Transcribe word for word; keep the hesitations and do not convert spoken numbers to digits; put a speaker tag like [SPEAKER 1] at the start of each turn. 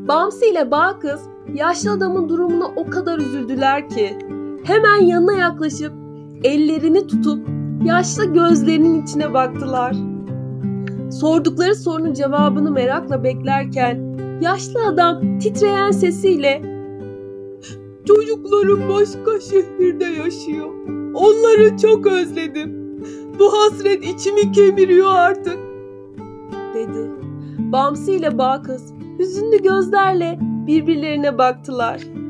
[SPEAKER 1] Bamsı ile Bağkız yaşlı adamın durumuna o kadar üzüldüler ki hemen yanına yaklaşıp ellerini tutup yaşlı gözlerinin içine baktılar. Sordukları sorunun cevabını merakla beklerken yaşlı adam titreyen sesiyle "Çocuklarım başka şehirde yaşıyor. Onları çok özledim. Bu hasret içimi kemiriyor artık," dedi. Bamsı ile Bağkız hüzünlü gözlerle birbirlerine baktılar.